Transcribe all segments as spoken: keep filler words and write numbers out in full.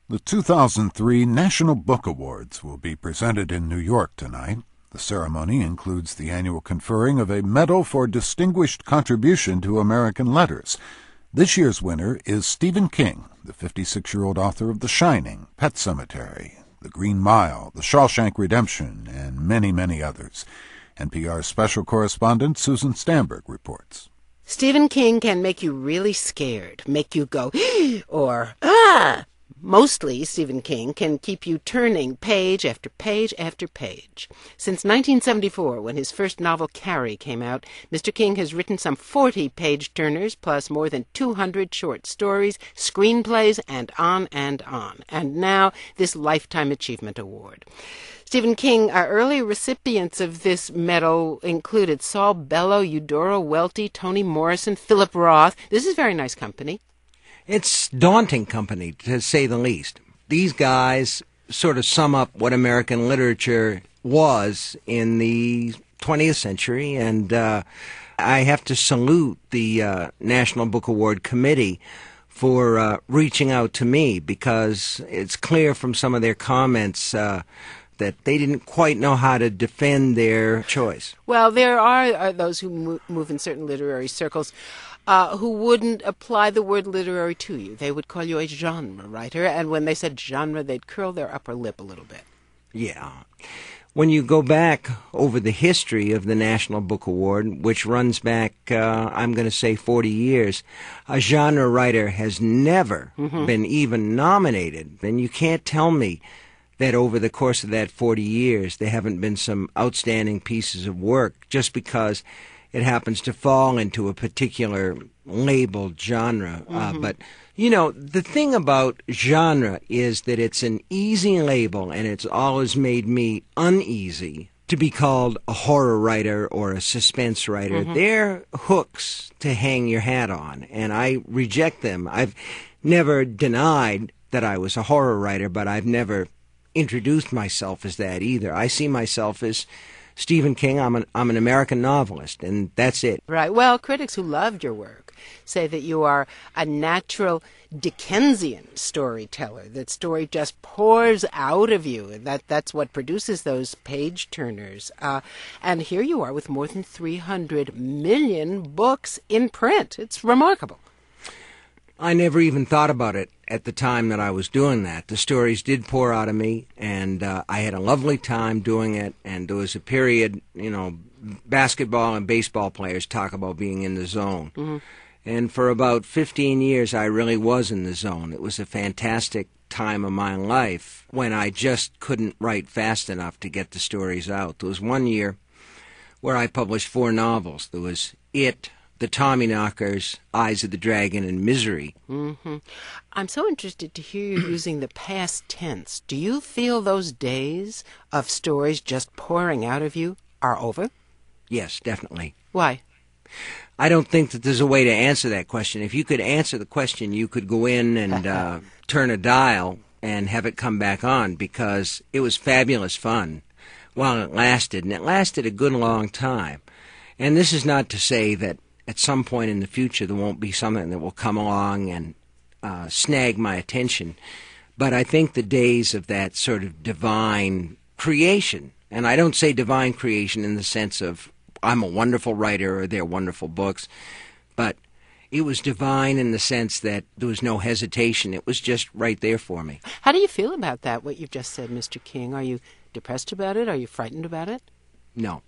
The two thousand three National Book Awards will be presented in New York tonight. The ceremony includes the annual conferring of a Medal for Distinguished Contribution to American Letters. This year's winner is Stephen King, the fifty-six-year-old author of The Shining, Pet Sematary, The Green Mile, The Shawshank Redemption, and many, many others. N P R's special correspondent Susan Stamberg reports. Stephen King can make you really scared, make you go, or, ah! Mostly, Stephen King can keep you turning page after page after page. Since nineteen seventy-four, when his first novel Carrie came out, Mister King has written some forty page-turners, plus more than two hundred short stories, screenplays, and on and on. And now, this Lifetime Achievement Award. Stephen King, our early recipients of this medal included Saul Bellow, Eudora Welty, Toni Morrison, Philip Roth. This is very nice company. It's daunting company, to say the least. These guys sort of sum up what American literature was in the twentieth century, and uh, I have to salute the uh, National Book Award Committee for uh, reaching out to me, because it's clear from some of their comments uh, that they didn't quite know how to defend their choice. Well, there are, are those who move, move in certain literary circles Uh, who wouldn't apply the word literary to you. They would call you a genre writer, and when they said genre, they'd curl their upper lip a little bit. Yeah. When you go back over the history of the National Book Award, which runs back, uh, I'm going to say forty years, a genre writer has never mm-hmm. been even nominated. Then you can't tell me that over the course of that forty years, there haven't been some outstanding pieces of work just because it happens to fall into a particular labeled genre. Mm-hmm. Uh, but, you know, the thing about genre is that it's an easy label, and it's always made me uneasy to be called a horror writer or a suspense writer. Mm-hmm. They're hooks to hang your hat on, and I reject them. I've never denied that I was a horror writer, but I've never introduced myself as that either. I see myself as Stephen King. I'm an, I'm an American novelist, and that's it. Right. Well, critics who loved your work say that you are a natural Dickensian storyteller, that story just pours out of you, and that, that's what produces those page-turners. Uh, and here you are with more than three hundred million books in print. It's remarkable. I never even thought about it at the time that I was doing that. The stories did pour out of me, and uh, I had a lovely time doing it, and there was a period, you know, basketball and baseball players talk about being in the zone. Mm-hmm. And for about fifteen years, I really was in the zone. It was a fantastic time of my life when I just couldn't write fast enough to get the stories out. There was one year where I published four novels. There was It, The Tommyknockers, Eyes of the Dragon, and Misery. Mm-hmm. I'm so interested to hear you using the past tense. Do you feel those days of stories just pouring out of you are over? Yes, definitely. Why? I don't think that there's a way to answer that question. If you could answer the question, you could go in and uh, turn a dial and have it come back on, because it was fabulous fun while it lasted, and it lasted a good long time. And this is not to say that at some point in the future there won't be something that will come along and uh, snag my attention. But I think the days of that sort of divine creation, and I don't say divine creation in the sense of I'm a wonderful writer or they're wonderful books, but it was divine in the sense that there was no hesitation. It was just right there for me. How do you feel about that, what you've just said, Mister King? Are you depressed about it? Are you frightened about it? No.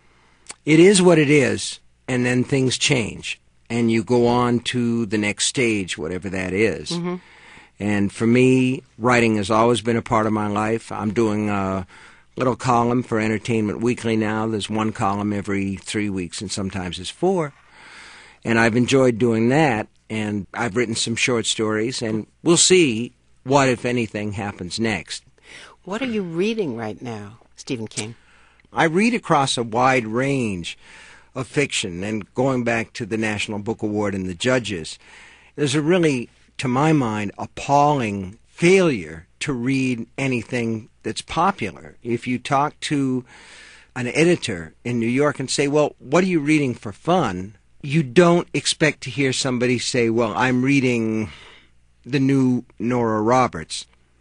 It is what it is. And then things change, and you go on to the next stage, whatever that is. Mm-hmm. And for me, writing has always been a part of my life. I'm doing a little column for Entertainment Weekly now. There's one column every three weeks, and sometimes it's four. And I've enjoyed doing that, and I've written some short stories, and we'll see what, if anything, happens next. What are you reading right now, Stephen King? I read across a wide range of fiction, and going back to the National Book Award and the judges, there's a really, to my mind, appalling failure to read anything that's popular. If you talk to an editor in New York and say, well, what are you reading for fun? You don't expect to hear somebody say, well, I'm reading the new Nora Roberts.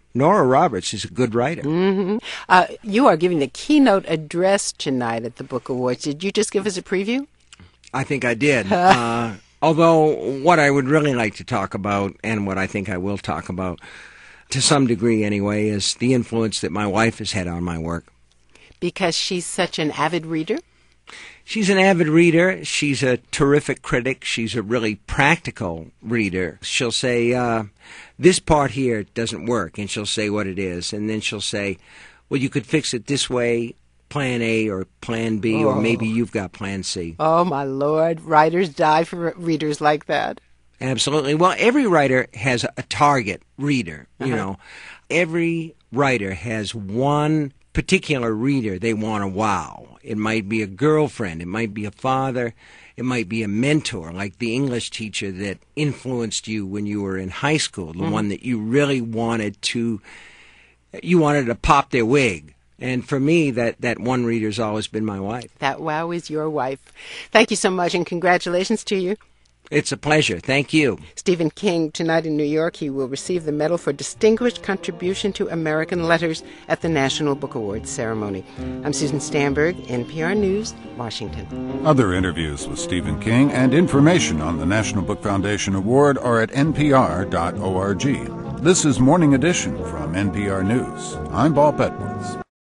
Nora Roberts is a good writer. Mm-hmm. Uh, you are giving the keynote address tonight at the Book Awards. Did you just give us a preview? I think I did. uh, although what I would really like to talk about, and what I think I will talk about, to some degree anyway, is the influence that my wife has had on my work. Because she's such an avid reader? She's an avid reader. She's a terrific critic. She's a really practical reader. She'll say, uh, this part here doesn't work, and she'll say what it is. And then she'll say, well, you could fix it this way, plan A or plan B, oh. or maybe you've got plan C. Oh, my Lord. Writers die for readers like that. Absolutely. Well, every writer has a target reader, you uh-huh. know. Every writer has one particular reader they want to wow. It might be a girlfriend, it might be a father, it might be a mentor, like the English teacher that influenced you when you were in high school, the mm-hmm. one that you really wanted to, you wanted to pop their wig. And for me, that, that one reader's always been my wife. That wow is your wife. Thank you so much, and congratulations to you. It's a pleasure. Thank you. Stephen King, tonight in New York, he will receive the Medal for Distinguished Contribution to American Letters at the National Book Awards ceremony. I'm Susan Stamberg, N P R News, Washington. Other interviews with Stephen King and information on the National Book Foundation Award are at N P R dot org. This is Morning Edition from N P R News. I'm Bob Edwards.